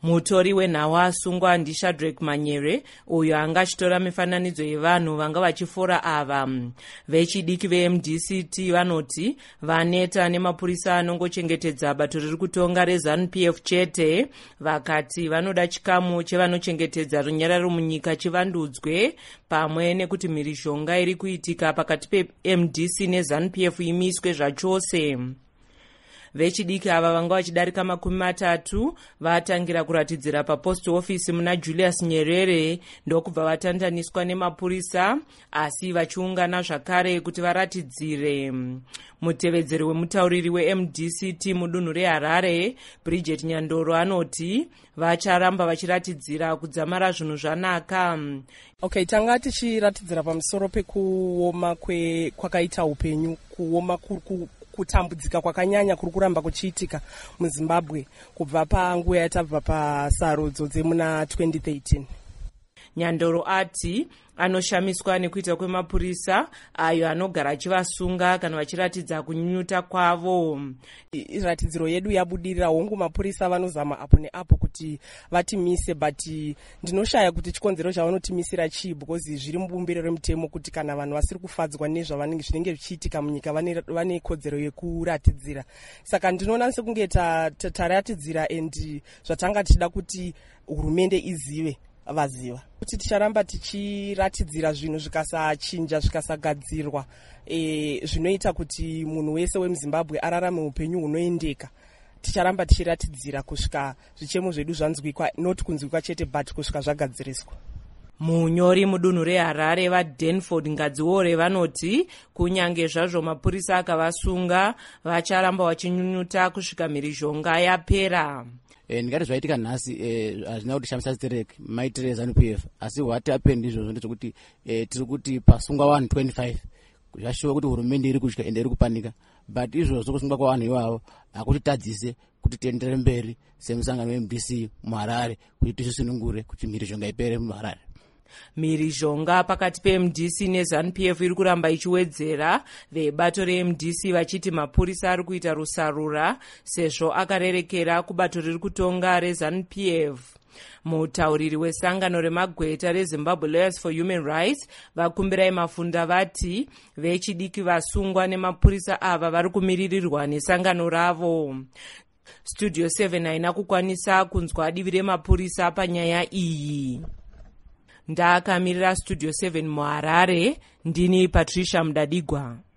Mutori wenhau asungwa ndiShadrack Manyere, uyo anga achitora mifananidzo yevanhu vanga vachifora ava. Vechidiki veMDCT vanoti vaneta nemapurisa anongochengetedza bato riri kutonga reZANU-PF chete, vakati vanoda chikamu chevanochengetedza runyararo munyika chivandudzwe, pamwe nekuti mhirizhonga iri kuitika pakati peMDC neZANU-PF imiswe zvachose. Vechidiki ava vanga vachidarika 30 vatangira kuratidzira papost office muna Julius Nyerere ndokubva vatandaniswa nemapurisa, asi vachiungana zvakare kuti varatidzire. Mutevedzeri wemutauriri weMDCT mudunhu reHarare, Bridget Nyandoro, anoti vacharamba vachiratidzira kudzamara zvinhu zvanaka. Okay, tanga tichiratidzira pamusoro pekuoma kwakaita upenyu, kuoma kutambudzika kwakanyanya kuri kuramba kuchiitika muZimbabwe kubva panguva yatabva pasarudzo dzemuna 2013. Nyandoro ati anoshamiswa nekuita kwemapurisa ayo anogara achivasunga kana vachiratidza kunyunyuta kwavo. Iratidziro yedu yabudirira, hongu mapurisa vanozama apo neapo kuti vatimise, but ndinoshaya kuti chikonzero chavanotimisira chii, because zviri mubumbiro remutemo kuti kana vanhu vasiri kufadzwa nezvinenge zvichiitika munyika vane kodzero yekuratidzira. Saka ndinoona sekunge taratidzira, and zvatanga tichida kuti hurumende izive vaziva kuti ticharamba tichiratidzira zvinhu zvikasachinja, zvikasagadzirwa zvinoita kuti munhu wese wemuZimbabwe ararame upenyu hunoendeka. Ticharamba tichiratidzira kusvika zvichemo zvedu zvanzwikwa, not kunzwikwa chete but kusvika zvagadziriswa. Munyori mudunhu reHarare vaDanford Ngadziwore vanoti kunyange zvazvo mapurisa akavasunga vacharamba vachinyunyuta kusvika mhirizhonga yapera. Ndingati zvaitika nhasi hazvina kuti shamisa zitereke maitire ZANU-PF, asi what happened izvozvo ndechekuti tiri kuti pasungwa vanhu 25 zvashuva kuti hurumende iri kutya ende iri kupanika, but izvozvo kusungwa kwavanhu ivavo hakutitadzise kuti tienderere mberi semusangano weMDC muHarare kuti tisisunungure kuti mhirizhonga ipere muHarare. Mhirizhonga pakati peMDC neZANU-PF iri kuramba ichiwedzera, vebato reMDC vachiti mapurisa ari kuita rusarura sezvo akarerekera kubato riri kutonga reZANU-PF. Mutauriri wesangano remagweta reZimbabwe Lawyers for Human Rights vakumbirai Mafunda vati vechidiki vasungwa nemapurisa ava vari kumiririrwa nesangano ravo. Studio 7 haina kukwanisa kunzwa divi remapurisa panyaya iyi. Ndakamirira Studio 7 muHarare, ndini Patricia Mudadigwa.